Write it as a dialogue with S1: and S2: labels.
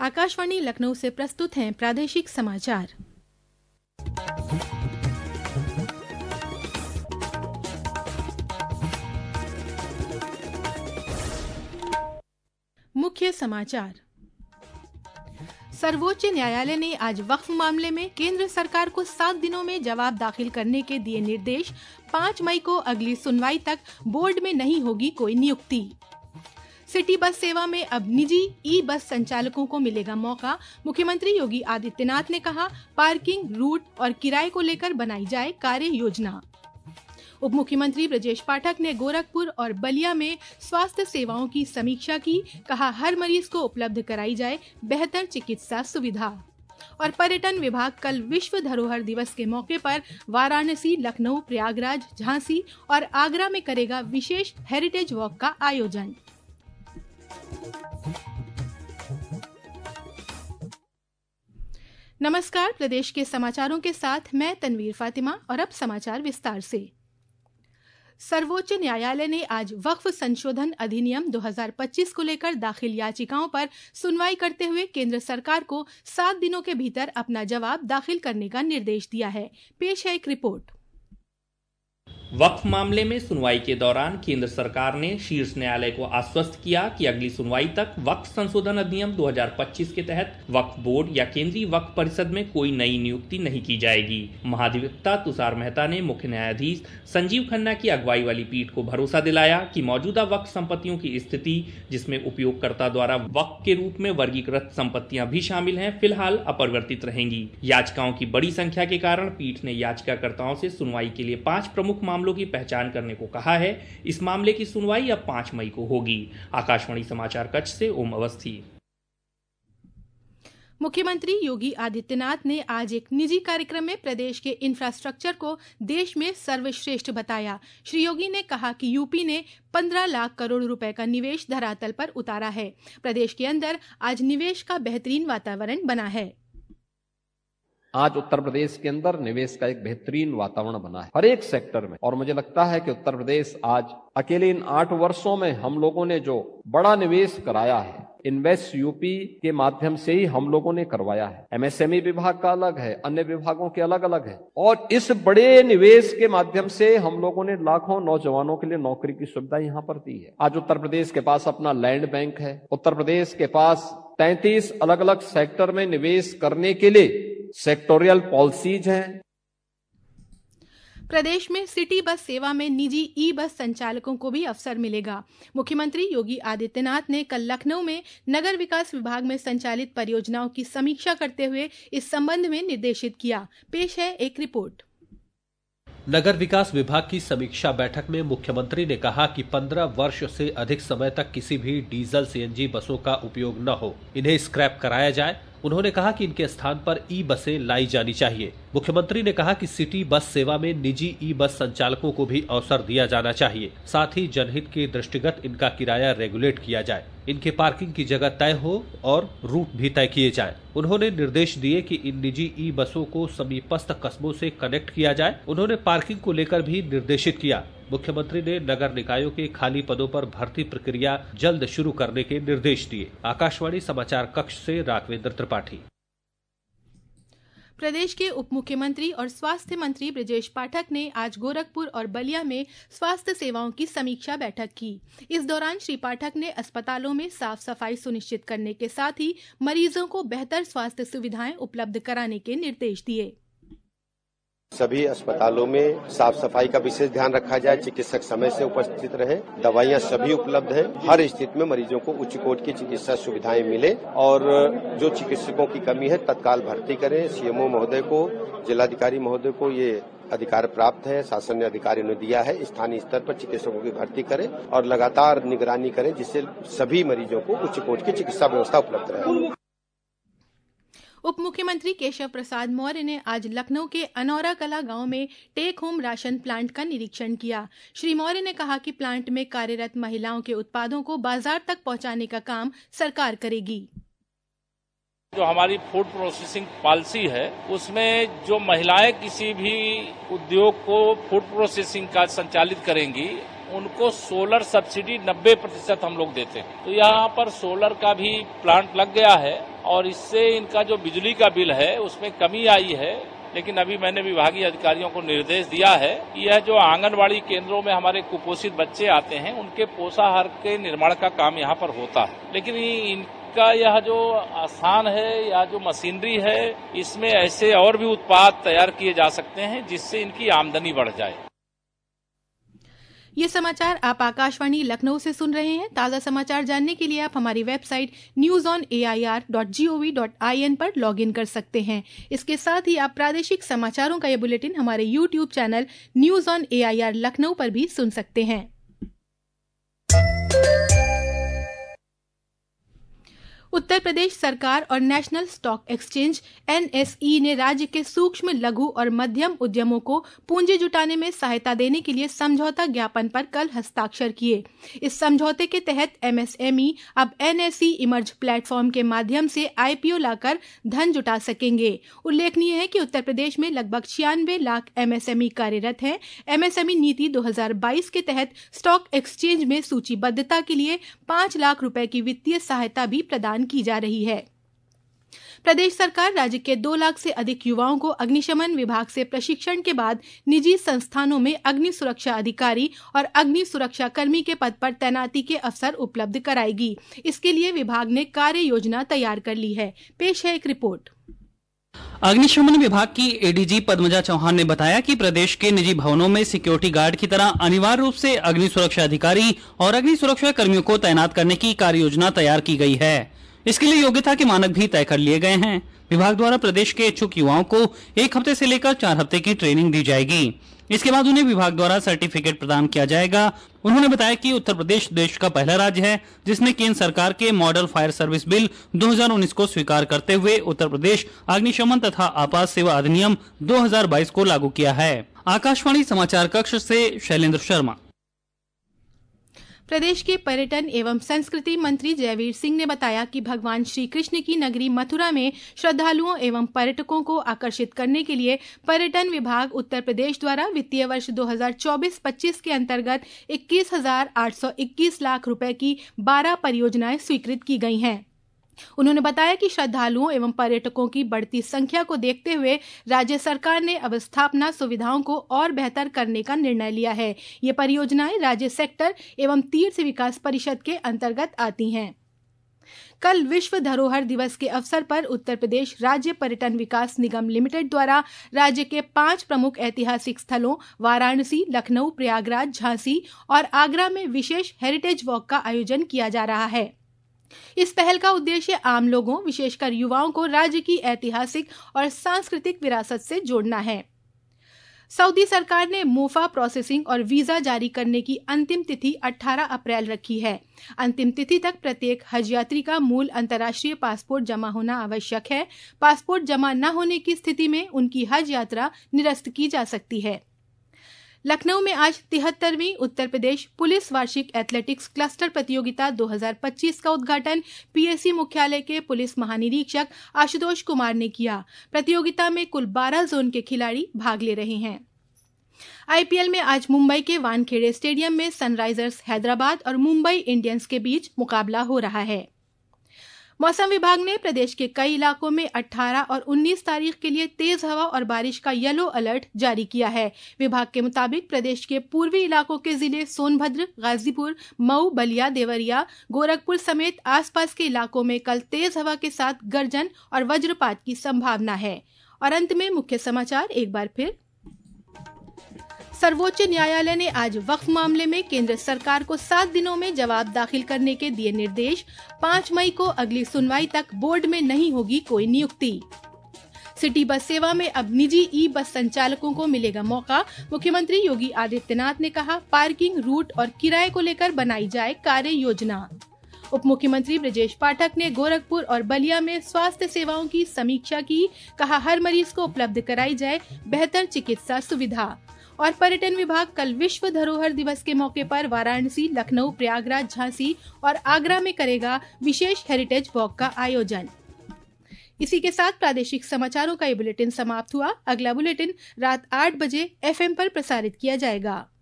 S1: आकाशवाणी लखनऊ से प्रस्तुत हैं प्रादेशिक समाचार। मुख्य समाचार। सर्वोच्च न्यायालय ने आज वक्फ मामले में केंद्र सरकार को 7 दिनों में जवाब दाखिल करने के दिए निर्देश। 5 मई को अगली सुनवाई तक बोर्ड में नहीं होगी कोई नियुक्ति। सिटी बस सेवा में अब निजी ई बस संचालकों को मिलेगा मौका। मुख्यमंत्री योगी आदित्यनाथ ने कहा, पार्किंग, रूट और किराए को लेकर बनाई जाए कार्य योजना। उप मुख्यमंत्री ब्रजेश पाठक ने गोरखपुर और बलिया में स्वास्थ्य सेवाओं की समीक्षा की। कहा, हर मरीज को उपलब्ध कराई जाए बेहतर चिकित्सा सुविधा। और पर्यटन विभाग कल विश्व धरोहर दिवस के मौके पर वाराणसी, लखनऊ, प्रयागराज, झांसी और आगरा में करेगा विशेष हेरिटेज वॉक का आयोजन। नमस्कार, प्रदेश के समाचारों के साथ मैं तनवीर फातिमा और अब समाचार विस्तार से। सर्वोच्च न्यायालय ने आज वक्फ संशोधन अधिनियम 2025 को लेकर दाखिल याचिकाओं पर सुनवाई करते हुए केंद्र सरकार को 7 दिनों के भीतर अपना जवाब दाखिल करने का निर्देश दिया है। पेश है एक रिपोर्ट।
S2: वक्फ मामले में सुनवाई के दौरान केंद्र सरकार ने शीर्ष न्यायालय को आश्वस्त किया कि अगली सुनवाई तक वक्फ संशोधन अधिनियम 2025 के तहत वक्फ बोर्ड या केंद्रीय वक्फ परिषद में कोई नई नियुक्ति नहीं की जाएगी। महाधिवक्ता तुषार मेहता ने मुख्य न्यायाधीश संजीव खन्ना की अगुवाई वाली पीठ को भरोसा दिलाया कि मौजूदा वक्फ संपत्तियों की स्थिति, जिसमें उपयोगकर्ता द्वारा वक्फ के रूप में वर्गीकृत संपत्तियां भी शामिल हैं, फिलहाल अपरिवर्तित रहेंगी। याचिकाओं की बड़ी संख्या के कारण पीठ ने याचिकाकर्ताओं से सुनवाई के लिए 5 प्रमुख मामलों की पहचान करने को कहा है। इस मामले की सुनवाई अब 5 मई को होगी। आकाशवाणी समाचार कक्ष से ओम अवस्थी।
S1: मुख्यमंत्री योगी आदित्यनाथ ने आज एक निजी कार्यक्रम में प्रदेश के इंफ्रास्ट्रक्चर को देश में सर्वश्रेष्ठ बताया। श्री योगी ने कहा कि यूपी ने 15 लाख करोड़ रुपए का निवेश धरातल पर उतारा है। प्रदेश के अंदर आज निवेश का बेहतरीन वातावरण बना है।
S3: आज उत्तर प्रदेश के अंदर निवेश का एक बेहतरीन वातावरण बना है हर एक सेक्टर में, और मुझे लगता है कि उत्तर प्रदेश आज अकेले इन 8 वर्षों में हम लोगों ने जो बड़ा निवेश कराया है, इन्वेस्ट यूपी के माध्यम से ही हम लोगों ने करवाया है। एमएसएमई विभाग का अलग है, अन्य विभागों के अलग अलग है, और इस बड़े निवेश के माध्यम से हम लोगों ने लाखों नौजवानों के लिए नौकरी की सुविधा यहाँ पर दी है। आज उत्तर प्रदेश के पास अपना लैंड बैंक है। उत्तर प्रदेश के पास 33 अलग अलग सेक्टर में निवेश करने के लिए सेक्टोरियल पॉलिसीज हैं।
S1: प्रदेश में सिटी बस सेवा में निजी ई बस संचालकों को भी अवसर मिलेगा। मुख्यमंत्री योगी आदित्यनाथ ने कल लखनऊ में नगर विकास विभाग में संचालित परियोजनाओं की समीक्षा करते हुए इस संबंध में निर्देशित किया। पेश है एक रिपोर्ट।
S4: नगर विकास विभाग की समीक्षा बैठक में मुख्यमंत्री ने कहा कि 15 वर्ष से अधिक समय तक किसी भी डीजल सीएनजी बसों का उपयोग न हो, इन्हें स्क्रैप कराया जाए। उन्होंने कहा कि इनके स्थान पर ई बसें लाई जानी चाहिए। मुख्यमंत्री ने कहा कि सिटी बस सेवा में निजी ई बस संचालकों को भी अवसर दिया जाना चाहिए। साथ ही जनहित के दृष्टिगत इनका किराया रेगुलेट किया जाए, इनके पार्किंग की जगह तय हो और रूट भी तय किए जाए। उन्होंने निर्देश दिए कि इन निजी ई बसों को समीपस्थ कस्बों से कनेक्ट किया जाए। उन्होंने पार्किंग को लेकर भी निर्देशित किया। मुख्यमंत्री ने नगर निकायों के खाली पदों पर भर्ती प्रक्रिया जल्द शुरू करने के निर्देश दिए। आकाशवाणी समाचार कक्ष से राघवेंद्र त्रिपाठी।
S1: प्रदेश के उप मुख्यमंत्री और स्वास्थ्य मंत्री ब्रजेश पाठक ने आज गोरखपुर और बलिया में स्वास्थ्य सेवाओं की समीक्षा बैठक की। इस दौरान श्री पाठक ने अस्पतालों में साफ सफाई सुनिश्चित करने के साथ ही मरीजों को बेहतर स्वास्थ्य सुविधाएं उपलब्ध कराने के निर्देश दिए।
S5: सभी अस्पतालों में साफ सफाई का विशेष ध्यान रखा जाए, चिकित्सक समय से उपस्थित रहे, दवाइयां सभी उपलब्ध हैं, हर स्थिति में मरीजों को उच्च कोटि की चिकित्सा सुविधाएं मिले, और जो चिकित्सकों की कमी है तत्काल भर्ती करें। सीएमओ महोदय को, जिलाधिकारी महोदय को ये अधिकार प्राप्त है, शासन ने अधिकारियों ने दिया है। स्थानीय स्तर पर चिकित्सकों की भर्ती करें और लगातार निगरानी करें, जिससे सभी मरीजों को उच्च कोटि की चिकित्सा व्यवस्था उपलब्ध रहे।
S1: उप मुख्यमंत्री केशव प्रसाद मौर्य ने आज लखनऊ के अनौरा कला गांव में टेक होम राशन प्लांट का निरीक्षण किया। श्री मौर्य ने कहा कि प्लांट में कार्यरत महिलाओं के उत्पादों को बाजार तक पहुंचाने का काम सरकार करेगी।
S6: जो हमारी फूड प्रोसेसिंग पॉलिसी है, उसमें जो महिलाएं किसी भी उद्योग को फूड प्रोसेसिंग का संचालित करेंगी, उनको सोलर सब्सिडी 90% हम लोग देते हैं। तो यहाँ पर सोलर का भी प्लांट लग गया है और इससे इनका जो बिजली का बिल है उसमें कमी आई है। लेकिन अभी मैंने विभागीय अधिकारियों को निर्देश दिया है कि यह जो आंगनबाड़ी केंद्रों में हमारे कुपोषित बच्चे आते हैं उनके पोषाहार के निर्माण का काम यहाँ पर होता है, लेकिन इनका यह जो स्थान है या जो मशीनरी है इसमें ऐसे और भी उत्पाद तैयार किए जा सकते हैं जिससे इनकी आमदनी बढ़ जाए।
S1: ये समाचार आप आकाशवाणी लखनऊ से सुन रहे हैं। ताज़ा समाचार जानने के लिए आप हमारी वेबसाइट newsonair.gov.in पर लॉगिन कर सकते हैं। इसके साथ ही आप प्रादेशिक समाचारों का ये बुलेटिन हमारे YouTube channel News on AIR Lucknow पर भी सुन सकते हैं। उत्तर प्रदेश सरकार और नेशनल स्टॉक एक्सचेंज NSE ने राज्य के सूक्ष्म, लघु और मध्यम उद्यमों को पूंजी जुटाने में सहायता देने के लिए समझौता ज्ञापन पर कल हस्ताक्षर किए। इस समझौते के तहत MSME अब NSE इमर्ज प्लेटफॉर्म के माध्यम से IPO लाकर धन जुटा सकेंगे। उल्लेखनीय है कि उत्तर प्रदेश में लगभग 96 लाख MSME कार्यरत हैं। MSME नीति 2022 के तहत स्टॉक एक्सचेंज में सूचीबद्धता के लिए 5 लाख रुपए की वित्तीय सहायता भी प्रदान की जा रही है। प्रदेश सरकार राज्य के 2 लाख से अधिक युवाओं को अग्निशमन विभाग से प्रशिक्षण के बाद निजी संस्थानों में अग्नि सुरक्षा अधिकारी और अग्नि सुरक्षा कर्मी के पद पर तैनाती के अवसर उपलब्ध कराएगी। इसके लिए विभाग ने कार्य योजना तैयार कर ली है। पेश है एक रिपोर्ट।
S7: अग्निशमन विभाग की ADG पद्मजा चौहान ने बताया कि प्रदेश के निजी भवनों में सिक्योरिटी गार्ड की तरह अनिवार्य रूप से अग्नि सुरक्षा अधिकारी और अग्नि सुरक्षा कर्मियों को तैनात करने की कार्य योजना तैयार की गई है। इसके लिए योग्यता के मानक भी तय कर लिए गए हैं। विभाग द्वारा प्रदेश के इच्छुक युवाओं को 1 हफ्ते से लेकर 4 हफ्ते की ट्रेनिंग दी जाएगी। इसके बाद उन्हें विभाग द्वारा सर्टिफिकेट प्रदान किया जाएगा। उन्होंने बताया कि उत्तर प्रदेश देश का पहला राज्य है जिसने केंद्र सरकार के मॉडल फायर सर्विस बिल 2019 को स्वीकार करते हुए उत्तर प्रदेश अग्निशमन तथा आपात सेवा अधिनियम 2022 को लागू किया है। आकाशवाणी समाचार कक्ष से शैलेंद्र शर्मा।
S1: प्रदेश के पर्यटन एवं संस्कृति मंत्री जयवीर सिंह ने बताया कि भगवान श्री कृष्ण की नगरी मथुरा में श्रद्धालुओं एवं पर्यटकों को आकर्षित करने के लिए पर्यटन विभाग उत्तर प्रदेश द्वारा वित्तीय वर्ष 2024-25 के अंतर्गत 21,821 लाख रुपए की 12 परियोजनाएं स्वीकृत की गई हैं। उन्होंने बताया कि श्रद्धालुओं एवं पर्यटकों की बढ़ती संख्या को देखते हुए राज्य सरकार ने अवस्थापना सुविधाओं को और बेहतर करने का निर्णय लिया है। ये परियोजनाएं राज्य सेक्टर एवं तीर्थ विकास परिषद के अंतर्गत आती हैं। कल विश्व धरोहर दिवस के अवसर पर उत्तर प्रदेश राज्य पर्यटन विकास निगम लिमिटेड द्वारा राज्य के 5 प्रमुख ऐतिहासिक स्थलों वाराणसी, लखनऊ, प्रयागराज, झांसी और आगरा में विशेष हेरिटेज वॉक का आयोजन किया जा रहा है। इस पहल का उद्देश्य आम लोगों, विशेषकर युवाओं को राज्य की ऐतिहासिक और सांस्कृतिक विरासत से जोड़ना है। सऊदी सरकार ने मोफा प्रोसेसिंग और वीजा जारी करने की अंतिम तिथि 18 अप्रैल रखी है। अंतिम तिथि तक प्रत्येक हज यात्री का मूल अंतर्राष्ट्रीय पासपोर्ट जमा होना आवश्यक है। पासपोर्ट जमा न होने की स्थिति में उनकी हज यात्रा निरस्त की जा सकती है। लखनऊ में आज 73वीं उत्तर प्रदेश पुलिस वार्षिक एथलेटिक्स क्लस्टर प्रतियोगिता 2025 का उद्घाटन PSC मुख्यालय के पुलिस महानिरीक्षक आशुतोष कुमार ने किया। प्रतियोगिता में कुल 12 जोन के खिलाड़ी भाग ले रहे हैं। IPL में आज मुंबई के वानखेड़े स्टेडियम में सनराइजर्स हैदराबाद और मुंबई इंडियंस के बीच मुकाबला हो रहा है। मौसम विभाग ने प्रदेश के कई इलाकों में 18 और 19 तारीख के लिए तेज हवा और बारिश का येलो अलर्ट जारी किया है। विभाग के मुताबिक प्रदेश के पूर्वी इलाकों के जिले सोनभद्र, गाजीपुर, मऊ, बलिया, देवरिया, गोरखपुर समेत आसपास के इलाकों में कल तेज हवा के साथ गर्जन और वज्रपात की संभावना है। और अंत में मुख्य समाचार एक बार फिर। सर्वोच्च न्यायालय ने आज वक्फ मामले में केंद्र सरकार को 7 दिनों में जवाब दाखिल करने के दिए निर्देश। 5 मई को अगली सुनवाई तक बोर्ड में नहीं होगी कोई नियुक्ति। सिटी बस सेवा में अब निजी ई-बस संचालकों को मिलेगा मौका। मुख्यमंत्री योगी आदित्यनाथ ने कहा, पार्किंग, रूट और किराए को लेकर बनाई जाए कार्य योजना। उप मुख्यमंत्री ब्रजेश पाठक ने गोरखपुर और बलिया में स्वास्थ्य सेवाओं की समीक्षा की। कहा, हर मरीज को उपलब्ध कराई जाए बेहतर चिकित्सा सुविधा। और पर्यटन विभाग कल विश्व धरोहर दिवस के मौके पर वाराणसी, लखनऊ, प्रयागराज, झांसी और आगरा में करेगा विशेष हेरिटेज वॉक का आयोजन। इसी के साथ प्रादेशिक समाचारों का ये बुलेटिन समाप्त हुआ। अगला बुलेटिन रात 8 बजे FM पर प्रसारित किया जाएगा।